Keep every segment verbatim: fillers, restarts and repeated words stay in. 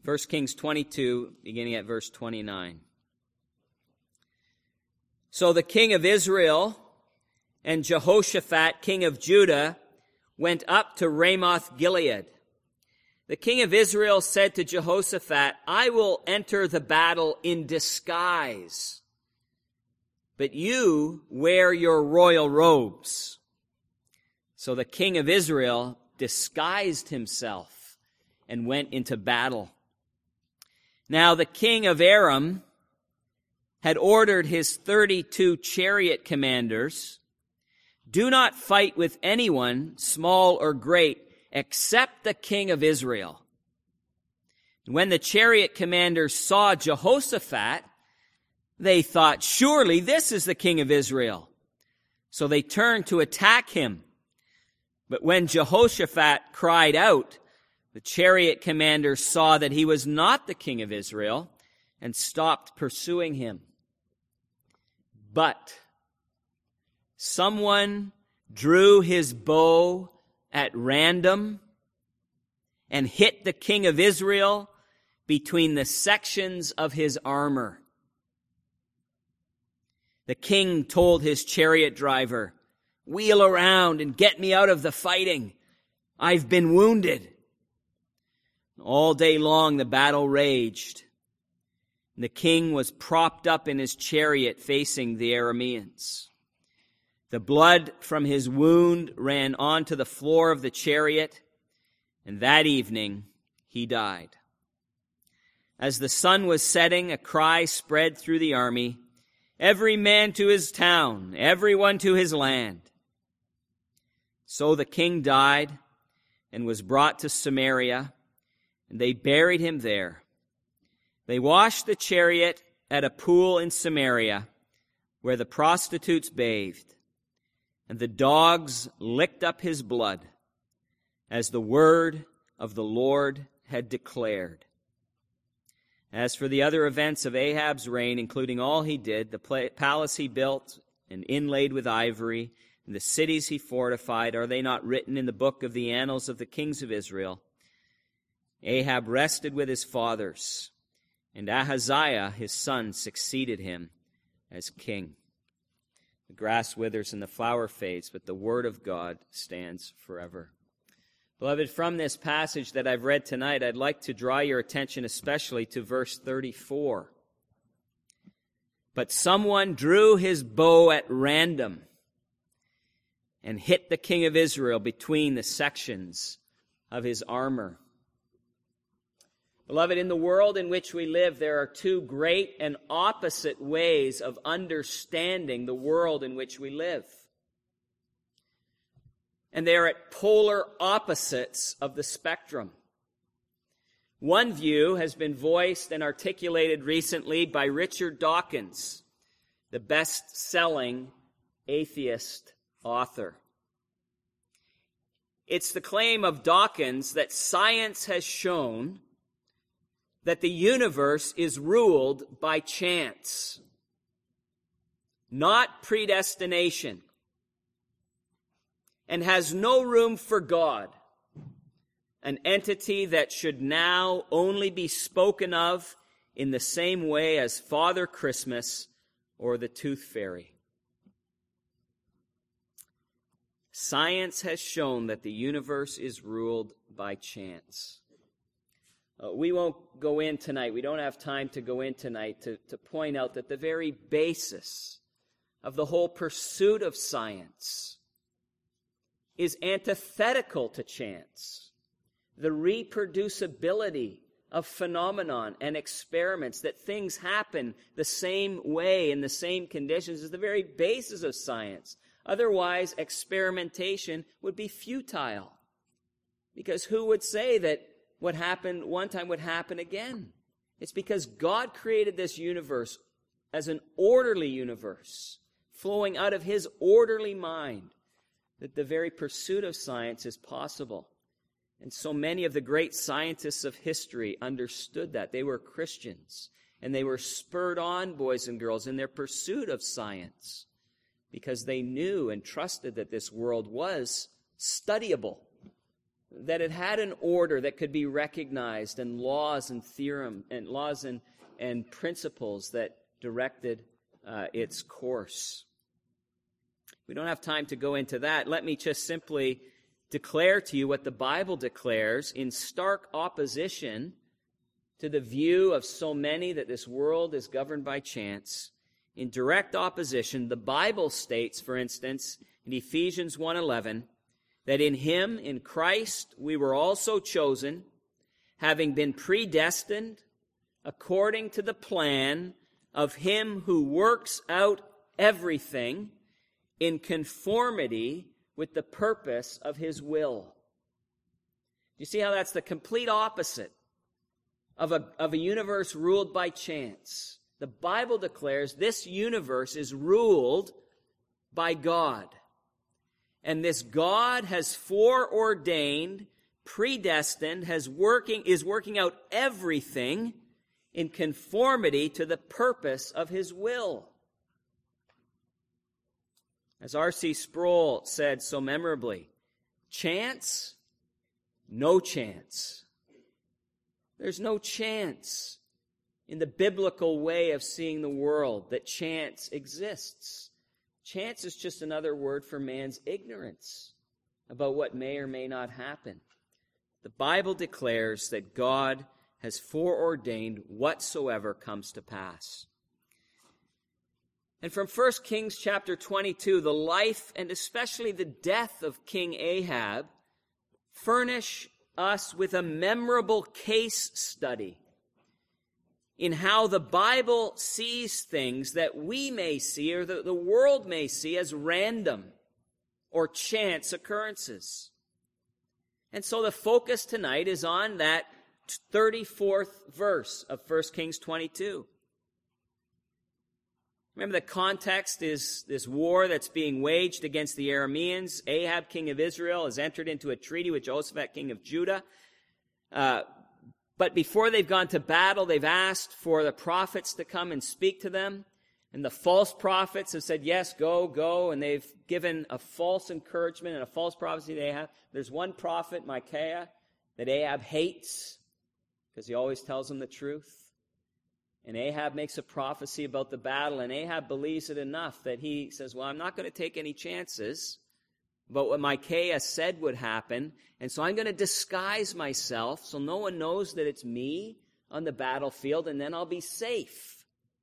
First Kings twenty-two, beginning at verse twenty-nine. So the king of Israel and Jehoshaphat, king of Judah, went up to Ramoth Gilead. The king of Israel said to Jehoshaphat, I will enter the battle in disguise, but you wear your royal robes. So the king of Israel disguised himself and went into battle. Now the king of Aram had ordered his thirty-two chariot commanders, do not fight with anyone, small or great, except the king of Israel. When the chariot commanders saw Jehoshaphat, they thought, surely this is the king of Israel. So they turned to attack him. But when Jehoshaphat cried out, the chariot commanders saw that he was not the king of Israel and stopped pursuing him. But someone drew his bow at random and hit the king of Israel between the sections of his armor. The king told his chariot driver, wheel around and get me out of the fighting. I've been wounded. All day long the battle raged. The king was propped up in his chariot facing the Arameans. The blood from his wound ran onto the floor of the chariot, and that evening he died. As the sun was setting, a cry spread through the army, every man to his town, everyone to his land. So the king died and was brought to Samaria, and they buried him there. They washed the chariot at a pool in Samaria, where the prostitutes bathed, and the dogs licked up his blood, as the word of the Lord had declared. As for the other events of Ahab's reign, including all he did, the palace he built and inlaid with ivory, and the cities he fortified, are they not written in the book of the annals of the kings of Israel? Ahab rested with his fathers, and Ahaziah, his son, succeeded him as king. The grass withers and the flower fades, but the word of God stands forever. Beloved, from this passage that I've read tonight, I'd like to draw your attention especially to verse thirty-four. But someone drew his bow at random and hit the king of Israel between the sections of his armor. Beloved, in the world in which we live, there are two great and opposite ways of understanding the world in which we live. And they are at polar opposites of the spectrum. One view has been voiced and articulated recently by Richard Dawkins, the best-selling atheist author. It's the claim of Dawkins that science has shown that the universe is ruled by chance, not predestination, and has no room for God, an entity that should now only be spoken of in the same way as Father Christmas or the Tooth Fairy. Science has shown that the universe is ruled by chance. Uh, we won't go in tonight. We don't have time to go in tonight to, to point out that the very basis of the whole pursuit of science is antithetical to chance. The reproducibility of phenomenon and experiments, that things happen the same way in the same conditions, is the very basis of science. Otherwise, experimentation would be futile. Because who would say that what happened one time would happen again? It's because God created this universe as an orderly universe, flowing out of his orderly mind, that the very pursuit of science is possible. And so many of the great scientists of history understood that. They were Christians, and they were spurred on, boys and girls, in their pursuit of science, because they knew and trusted that this world was studyable, that it had an order that could be recognized, and laws and theorem and laws and, and principles that directed uh, its course. We don't have time to go into that. Let me just simply declare to you what the Bible declares in stark opposition to the view of so many that this world is governed by chance. In direct opposition, the Bible states, for instance, in Ephesians one eleven, that in him, in Christ, we were also chosen, having been predestined according to the plan of him who works out everything in conformity with the purpose of his will. You see how that's the complete opposite of a, of a universe ruled by chance. The Bible declares this universe is ruled by God. And this God has foreordained, predestined, has working, is working out everything in conformity to the purpose of his will. As R C Sproul said so memorably, chance? No chance. There's no chance in the biblical way of seeing the world that chance exists. Chance is just another word for man's ignorance about what may or may not happen. The Bible declares that God has foreordained whatsoever comes to pass. And from First Kings chapter twenty-two, the life and especially the death of King Ahab furnish us with a memorable case study in how the Bible sees things that we may see or that the world may see as random or chance occurrences. And so the focus tonight is on that thirty-fourth verse of First Kings twenty-two. Remember, the context is this war that's being waged against the Arameans. Ahab, king of Israel, has entered into a treaty with Jehoshaphat, king of Judah. Uh, but before they've gone to battle, they've asked for the prophets to come and speak to them. And the false prophets have said, yes, go, go. And they've given a false encouragement and a false prophecy to Ahab. There's one prophet, Micaiah, that Ahab hates because he always tells him the truth. And Ahab makes a prophecy about the battle, and Ahab believes it enough that he says, well, I'm not going to take any chances about what Micaiah said would happen, and so I'm going to disguise myself so no one knows that it's me on the battlefield, and then I'll be safe.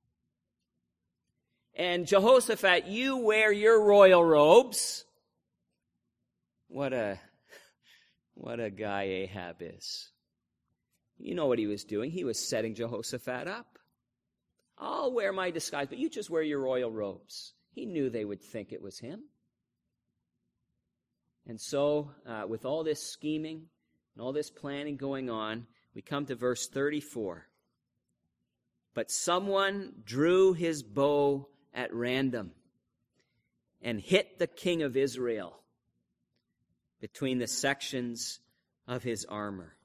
And Jehoshaphat, you wear your royal robes. What a, what a guy Ahab is. You know what he was doing. He was setting Jehoshaphat up. I'll wear my disguise, but you just wear your royal robes. He knew they would think it was him. And so, uh, with all this scheming and all this planning going on, we come to verse thirty-four. But someone drew his bow at random and hit the king of Israel between the sections of his armor.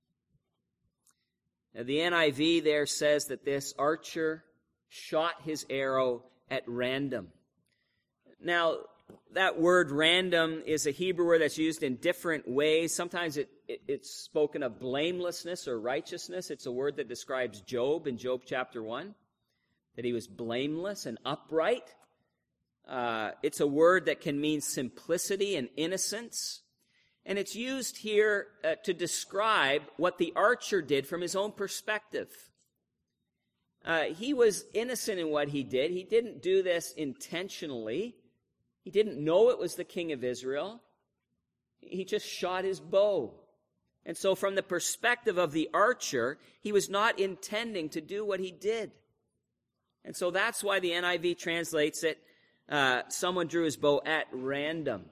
Now, the N I V there says that this archer shot his arrow at random. Now, that word random is a Hebrew word that's used in different ways. Sometimes it, it, it's spoken of blamelessness or righteousness. It's a word that describes Job in Job chapter one, that he was blameless and upright. Uh, it's a word that can mean simplicity and innocence. And it's used here uh, to describe what the archer did from his own perspective. Uh, he was innocent in what he did. He didn't do this intentionally. He didn't know it was the king of Israel. He just shot his bow. And so from the perspective of the archer, he was not intending to do what he did. And so that's why the N I V translates it, uh, someone drew his bow at random.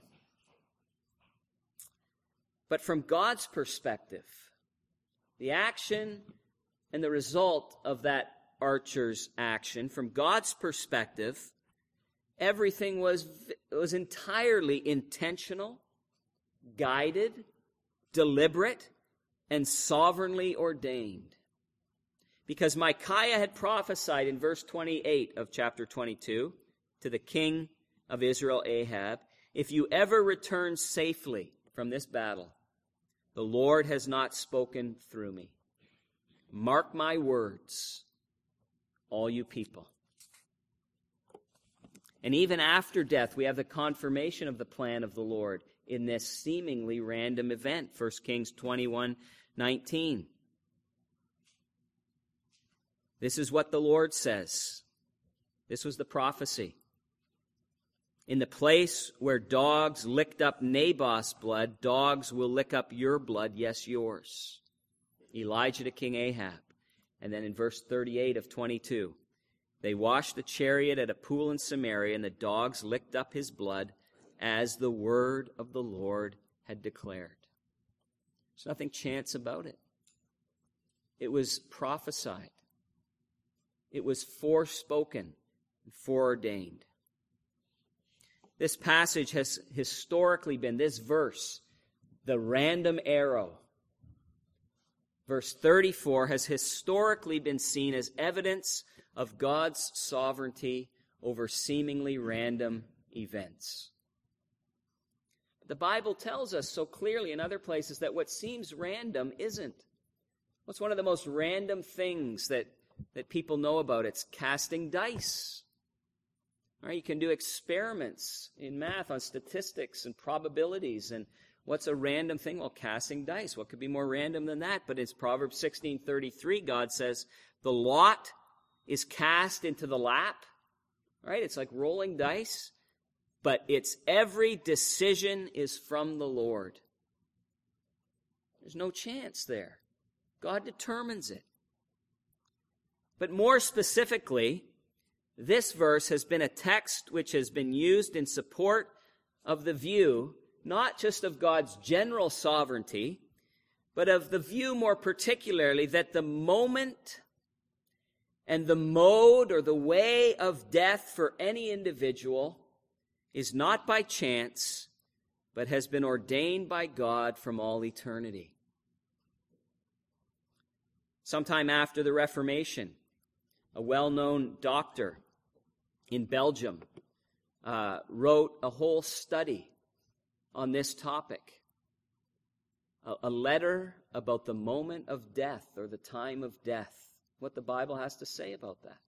But from God's perspective, the action and the result of that archer's action, from God's perspective, everything was, was entirely intentional, guided, deliberate, and sovereignly ordained. Because Micaiah had prophesied in verse twenty-eight of chapter twenty-two to the king of Israel, Ahab, if you ever return safely from this battle, The Lord has not spoken through me. Mark my words, all you people. And even after death, we have the confirmation of the plan of the Lord in this seemingly random event, First Kings twenty-one nineteen. This is what the Lord says. This was the prophecy. In the place where dogs licked up Naboth's blood, dogs will lick up your blood, yes, yours. Elijah to King Ahab. And then in verse thirty-eight of twenty-two, they washed the chariot at a pool in Samaria, and the dogs licked up his blood as the word of the Lord had declared. There's nothing chance about it. It was prophesied. It was forespoken and foreordained. This passage has historically been, this verse, the random arrow. Verse thirty-four has historically been seen as evidence of God's sovereignty over seemingly random events. The Bible tells us so clearly in other places that what seems random isn't. What's one of the most random things that, that people know about? It's casting dice. All right, you can do experiments in math on statistics and probabilities. And what's a random thing? Well, casting dice. What could be more random than that? But it's Proverbs sixteen thirty-three. God says, the lot is cast into the lap. All right, it's like rolling dice. But it's every decision is from the Lord. There's no chance there. God determines it. But more specifically, this verse has been a text which has been used in support of the view, not just of God's general sovereignty, but of the view more particularly that the moment and the mode or the way of death for any individual is not by chance, but has been ordained by God from all eternity. Sometime after the Reformation, a well-known doctor in Belgium uh, wrote a whole study on this topic. A, a letter about the moment of death or the time of death. What the Bible has to say about that.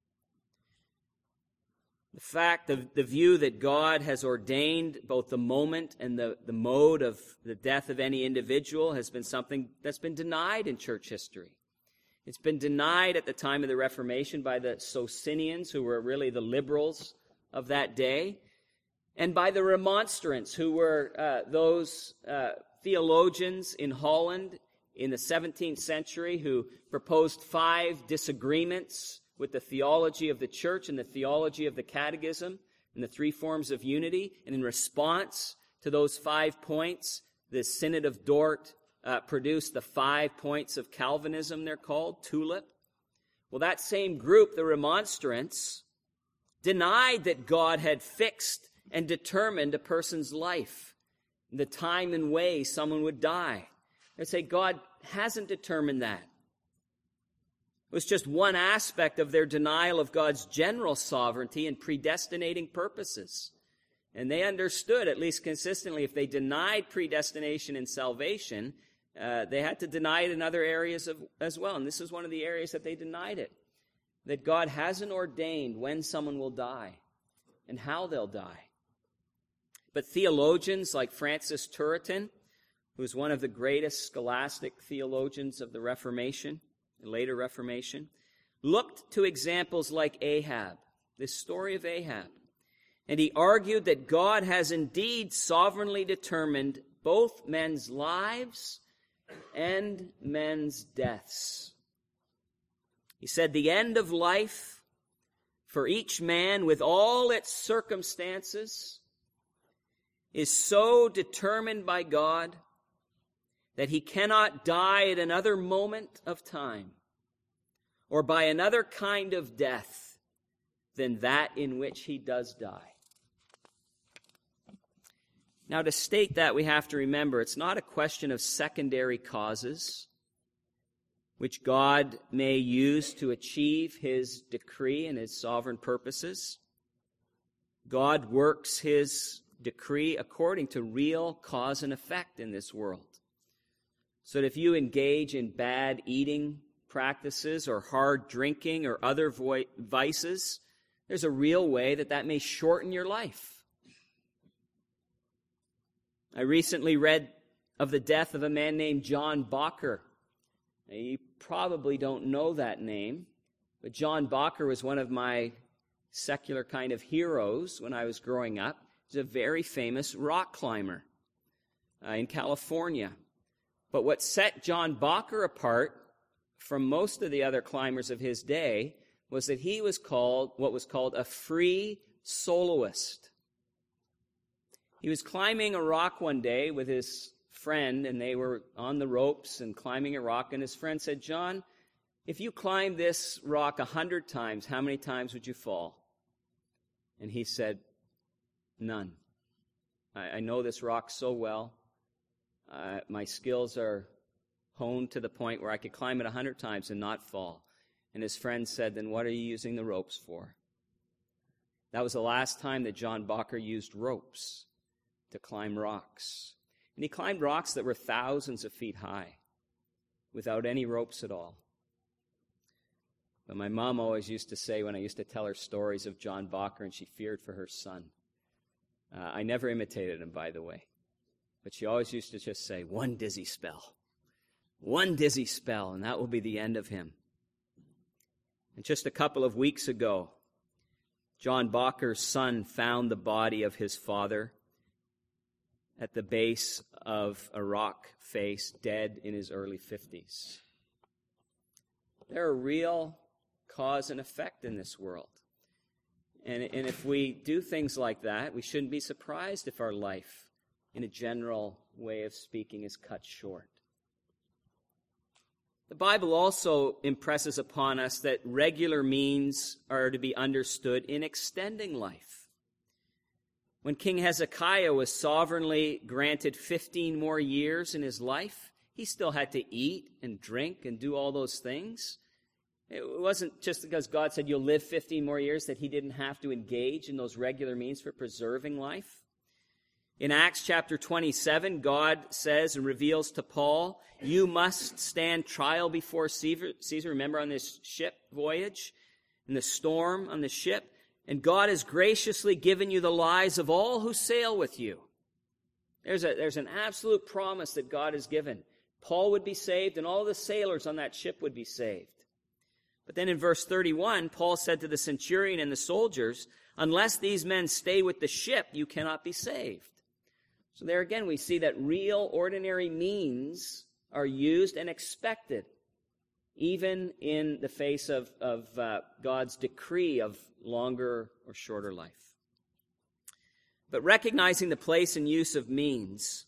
The fact, the, the view that God has ordained both the moment and the, the mode of the death of any individual has been something that's been denied in church history. It's been denied at the time of the Reformation by the Socinians, who were really the liberals of that day, and by the Remonstrants, who were uh, those uh, theologians in Holland in the seventeenth century who proposed five disagreements with the theology of the church and the theology of the catechism and the three forms of unity. And in response to those five points, the Synod of Dort Uh, produced the five points of Calvinism, they're called, TULIP. Well, that same group, the Remonstrants, denied that God had fixed and determined a person's life, the time and way someone would die. They say God hasn't determined that. It was just one aspect of their denial of God's general sovereignty and predestinating purposes. And they understood, at least consistently, if they denied predestination and salvation, Uh, they had to deny it in other areas of, as well. And this is one of the areas that they denied it. That God hasn't ordained when someone will die and how they'll die. But theologians like Francis Turretin, who was one of the greatest scholastic theologians of the Reformation, the later Reformation, looked to examples like Ahab, this story of Ahab. And he argued that God has indeed sovereignly determined both men's lives and men's deaths. He said the end of life for each man with all its circumstances is so determined by God that he cannot die at another moment of time or by another kind of death than that in which he does die. Now, to state that, we have to remember it's not a question of secondary causes which God may use to achieve his decree and his sovereign purposes. God works his decree according to real cause and effect in this world. So that if you engage in bad eating practices or hard drinking or other vo- vices, there's a real way that that may shorten your life. I recently read of the death of a man named John Bacher. Now, you probably don't know that name, but John Bacher was one of my secular kind of heroes when I was growing up. He's a very famous rock climber uh, in California. But what set John Bacher apart from most of the other climbers of his day was that he was called what was called a free soloist. He was climbing a rock one day with his friend, and they were on the ropes and climbing a rock, and his friend said, "John, if you climb this rock a hundred times, how many times would you fall?" And he said, "None. I, I know this rock so well. Uh, my skills are honed to the point where I could climb it a hundred times and not fall." And his friend said, "Then what are you using the ropes for?" That was the last time that John Bacher used ropes to climb rocks. And he climbed rocks that were thousands of feet high without any ropes at all. But my mom always used to say, when I used to tell her stories of John Bacher, and she feared for her son, uh, I never imitated him, by the way, but she always used to just say, "One dizzy spell, one dizzy spell, and that will be the end of him." And just a couple of weeks ago, John Bacher's son found the body of his father at the base of a rock face, dead in his early fifties. There are real cause and effect in this world. And, and if we do things like that, we shouldn't be surprised if our life, in a general way of speaking, is cut short. The Bible also impresses upon us that regular means are to be understood in extending life. When King Hezekiah was sovereignly granted fifteen more years in his life, he still had to eat and drink and do all those things. It wasn't just because God said you'll live fifteen more years that he didn't have to engage in those regular means for preserving life. In Acts chapter twenty-seven, God says and reveals to Paul, "You must stand trial before Caesar." Remember on this ship voyage, in the storm on the ship? "And God has graciously given you the lives of all who sail with you." There's a, there's an absolute promise that God has given. Paul would be saved, and all the sailors on that ship would be saved. But then in verse thirty-one, Paul said to the centurion and the soldiers, "Unless these men stay with the ship, you cannot be saved." So there again, we see that real, ordinary means are used and expected, even in the face of, of uh, God's decree of longer or shorter life. But recognizing the place and use of means,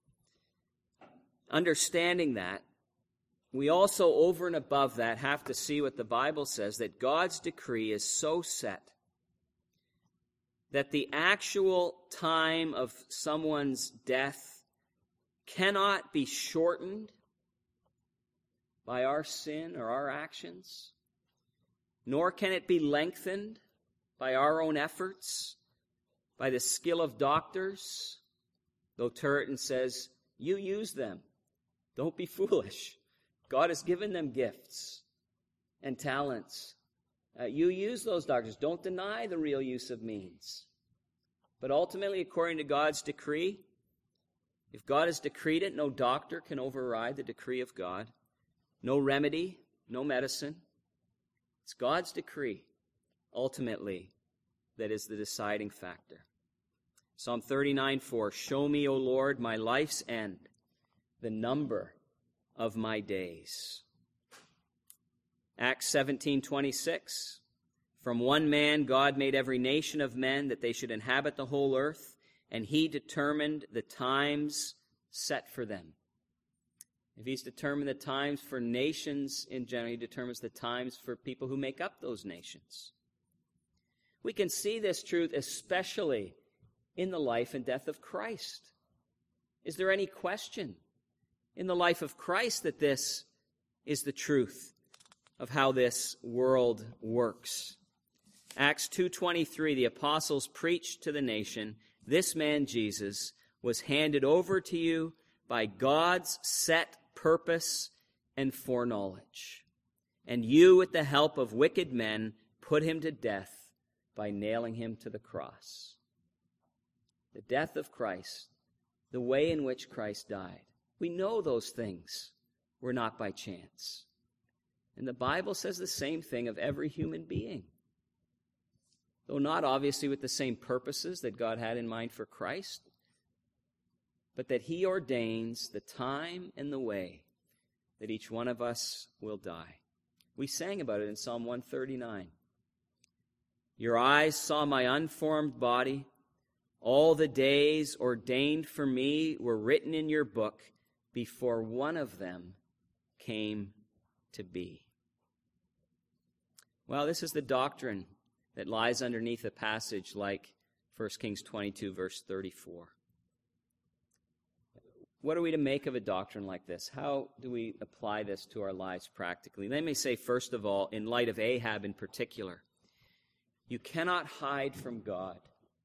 understanding that, we also, over and above that, have to see what the Bible says, that God's decree is so set that the actual time of someone's death cannot be shortened by our sin or our actions, nor can it be lengthened by our own efforts, by the skill of doctors. Though Turretin says, you use them. Don't be foolish. God has given them gifts and talents. Uh, you use those doctors. Don't deny the real use of means. But ultimately, according to God's decree, if God has decreed it, no doctor can override the decree of God. No remedy, no medicine. It's God's decree, ultimately, that is the deciding factor. Psalm thirty-nine four, "Show me, O Lord, my life's end, the number of my days." Acts seventeen twenty-six, "From one man God made every nation of men that they should inhabit the whole earth, and he determined the times set for them." If he's determined the times for nations in general, he determines the times for people who make up those nations. We can see this truth especially in the life and death of Christ. Is there any question in the life of Christ that this is the truth of how this world works? Acts two twenty-three, the apostles preached to the nation, "This man Jesus was handed over to you by God's set purpose and foreknowledge. And you, with the help of wicked men, put him to death by nailing him to the cross. The death of Christ, the way in which Christ died. We know those things were not by chance. And the Bible says the same thing of every human being. Though not obviously with the same purposes that God had in mind for Christ, but that he ordains the time and the way that each one of us will die. We sang about it in Psalm one thirty-nine. Your eyes saw my unformed body. All the days ordained for me were written in your book before one of them came to be. Well, this is the doctrine that lies underneath a passage like First Kings twenty-two, verse thirty-four. What are we to make of a doctrine like this? How do we apply this to our lives practically? Let me say, first of all, in light of Ahab in particular, you cannot hide from God.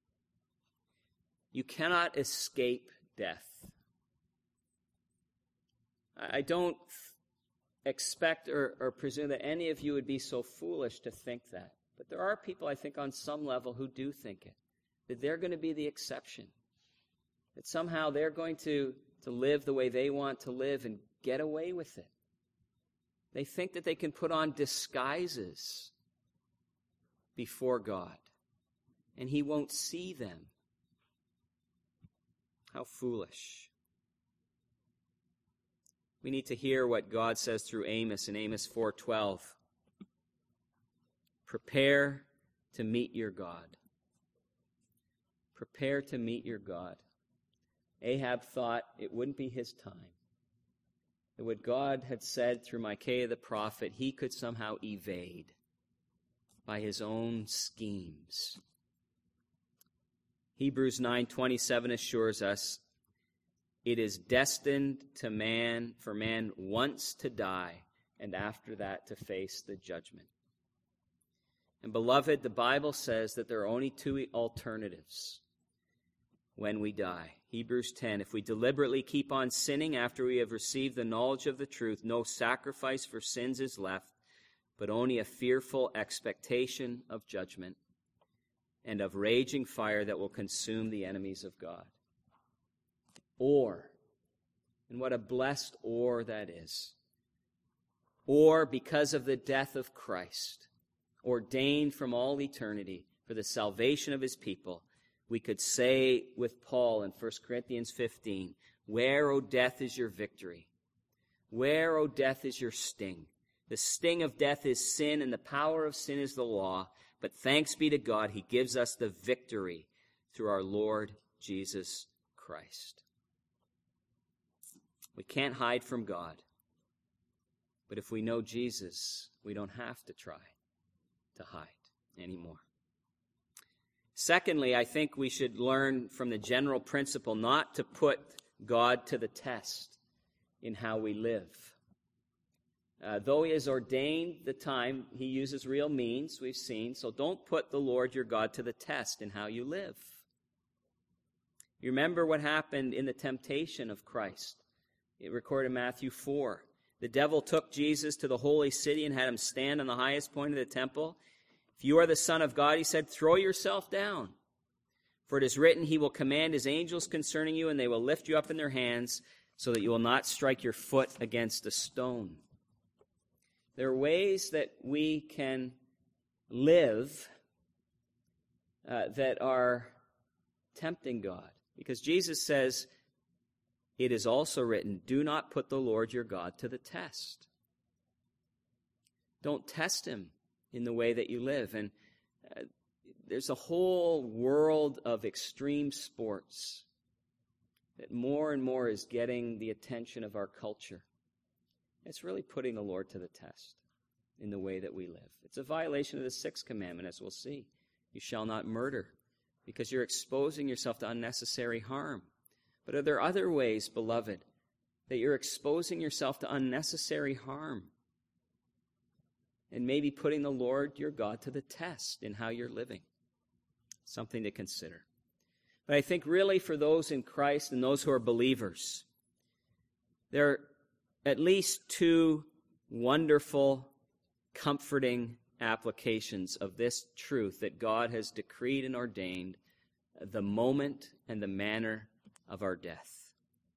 You cannot escape death. I don't expect or, or presume that any of you would be so foolish to think that. But there are people, I think, on some level who do think it, that they're going to be the exception, that somehow they're going to, to live the way they want to live and get away with it. They think that they can put on disguises before God, and he won't see them. How foolish. We need to hear what God says through Amos in Amos four twelve. Prepare to meet your God. Prepare to meet your God. Ahab thought it wouldn't be his time. That what God had said through Micaiah the prophet, he could somehow evade by his own schemes. Hebrews nine twenty-seven assures us, it is destined to man, for man once to die, and after that to face the judgment. And beloved, the Bible says that there are only two alternatives when we die. Hebrews ten, if we deliberately keep on sinning after we have received the knowledge of the truth, no sacrifice for sins is left, but only a fearful expectation of judgment and of raging fire that will consume the enemies of God. Or, and what a blessed or that is, or because of the death of Christ, ordained from all eternity for the salvation of his people, we could say with Paul in First Corinthians fifteen, where, O death, is your victory? Where, O death, is your sting? The sting of death is sin, and the power of sin is the law. But thanks be to God, he gives us the victory through our Lord Jesus Christ. We can't hide from God. But if we know Jesus, we don't have to try to hide anymore. Secondly, I think we should learn from the general principle not to put God to the test in how we live. Uh, though he has ordained the time, he uses real means, we've seen. So don't put the Lord your God to the test in how you live. You remember what happened in the temptation of Christ. It recorded in Matthew four. The devil took Jesus to the holy city and had him stand on the highest point of the temple. If you are the Son of God, he said, throw yourself down. For it is written, he will command his angels concerning you, and they will lift you up in their hands so that you will not strike your foot against a stone. There are ways that we can live uh, that are tempting God. Because Jesus says, it is also written, do not put the Lord your God to the test. Don't test him in the way that you live. And uh, there's a whole world of extreme sports that more and more is getting the attention of our culture. It's really putting the Lord to the test in the way that we live. It's a violation of the sixth commandment, as we'll see. You shall not murder, because you're exposing yourself to unnecessary harm. But are there other ways, beloved, that you're exposing yourself to unnecessary harm and maybe putting the Lord your God to the test in how you're living? Something to consider. But I think really for those in Christ and those who are believers, there at least two wonderful, comforting applications of this truth that God has decreed and ordained, the moment and the manner of our death.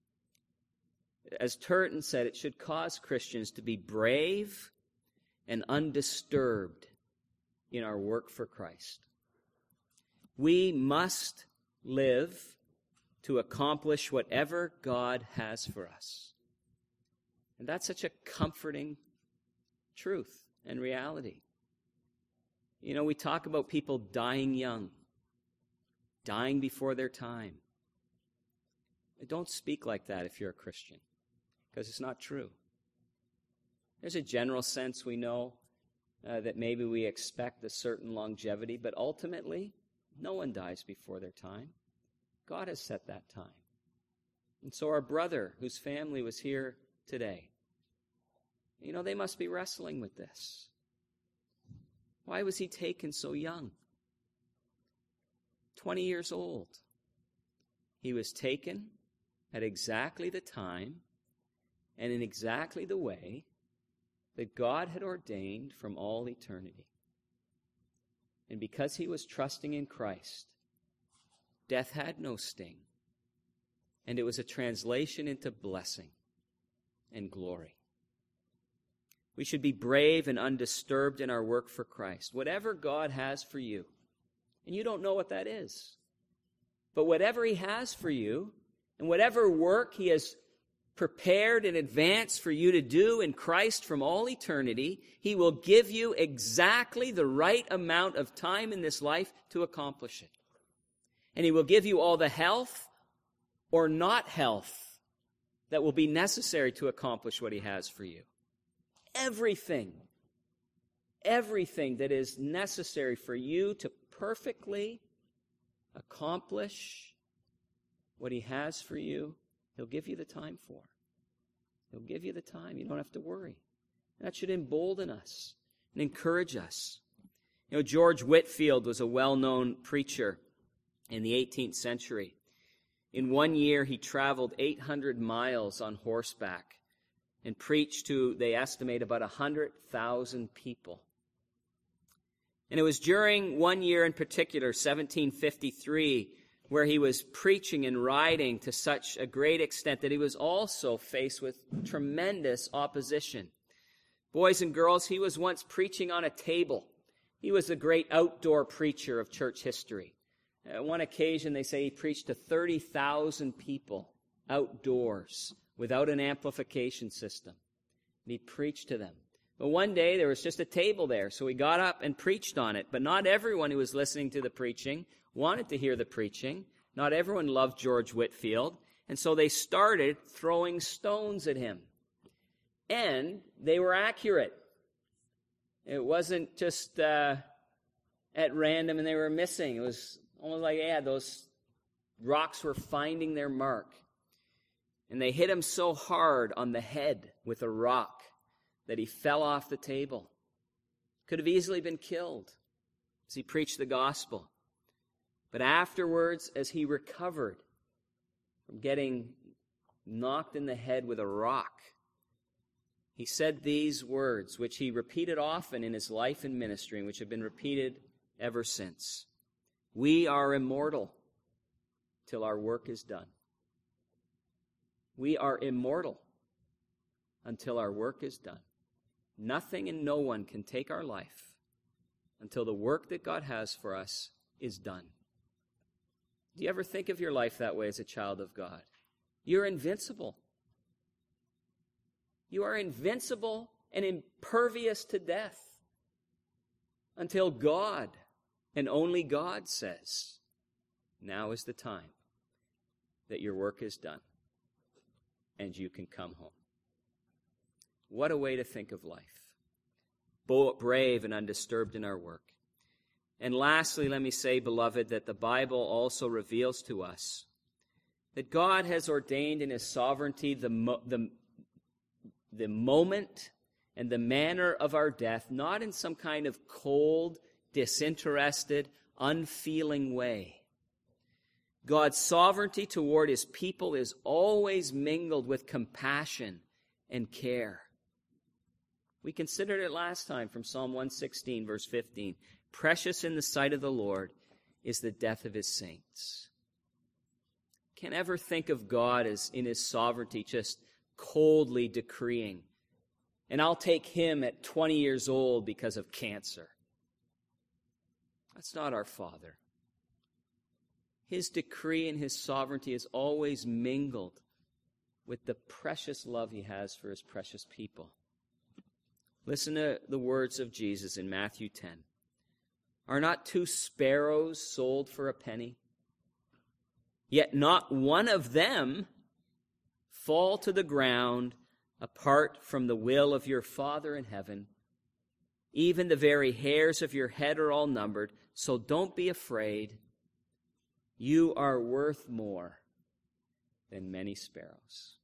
As Turton said, it should cause Christians to be brave and undisturbed in our work for Christ. We must live to accomplish whatever God has for us. And that's such a comforting truth and reality. You know, we talk about people dying young, dying before their time. Don't speak like that if you're a Christian, because it's not true. There's a general sense we know uh, that maybe we expect a certain longevity, but ultimately, no one dies before their time. God has set that time. And so our brother, whose family was here today, you know, they must be wrestling with this. Why was he taken so young? twenty years old. He was taken at exactly the time and in exactly the way that God had ordained from all eternity. And because he was trusting in Christ, death had no sting, and it was a translation into blessing and glory. We should be brave and undisturbed in our work for Christ. Whatever God has for you, and you don't know what that is, but whatever he has for you, and whatever work he has prepared in advance for you to do in Christ from all eternity, he will give you exactly the right amount of time in this life to accomplish it. And he will give you all the health or not health that will be necessary to accomplish what he has for you. Everything, everything that is necessary for you to perfectly accomplish what he has for you, he'll give you the time for. He'll give you the time. You don't have to worry. That should embolden us and encourage us. You know, George Whitefield was a well-known preacher in the eighteenth century. In one year, he traveled eight hundred miles on horseback and preached to, they estimate, about one hundred thousand people. And it was during one year in particular, seventeen fifty-three, where he was preaching and riding to such a great extent that he was also faced with tremendous opposition. Boys and girls, he was once preaching on a table. He was a great outdoor preacher of church history. At one occasion, they say he preached to thirty thousand people outdoors without an amplification system. And he preached to them. But one day, there was just a table there, so he got up and preached on it. But not everyone who was listening to the preaching wanted to hear the preaching. Not everyone loved George Whitefield. And so they started throwing stones at him. And they were accurate. It wasn't just uh, at random and they were missing. It was almost like, yeah, those rocks were finding their mark. And they hit him so hard on the head with a rock that he fell off the table. Could have easily been killed as he preached the gospel. But afterwards, as he recovered from getting knocked in the head with a rock, he said these words, which he repeated often in his life and ministry, and which have been repeated ever since. We are immortal till our work is done. We are immortal until our work is done. Nothing and no one can take our life until the work that God has for us is done. Do you ever think of your life that way as a child of God? You're invincible. You are invincible and impervious to death until God and only God says, now is the time that your work is done and you can come home. What a way to think of life. Brave and undisturbed in our work. And lastly, let me say, beloved, that the Bible also reveals to us that God has ordained in his sovereignty the, mo- the, the moment and the manner of our death, not in some kind of cold, disinterested, unfeeling way. God's sovereignty toward his people is always mingled with compassion and care. We considered it last time from Psalm one sixteen, verse fifteen. Precious in the sight of the Lord is the death of his saints. Can't ever think of God as in his sovereignty just coldly decreeing, and I'll take him at twenty years old because of cancer. That's not our Father. His decree and his sovereignty is always mingled with the precious love he has for his precious people. Listen to the words of Jesus in Matthew ten. Are not two sparrows sold for a penny? Yet not one of them fall to the ground apart from the will of your Father in heaven. Even the very hairs of your head are all numbered, so don't be afraid. You are worth more than many sparrows.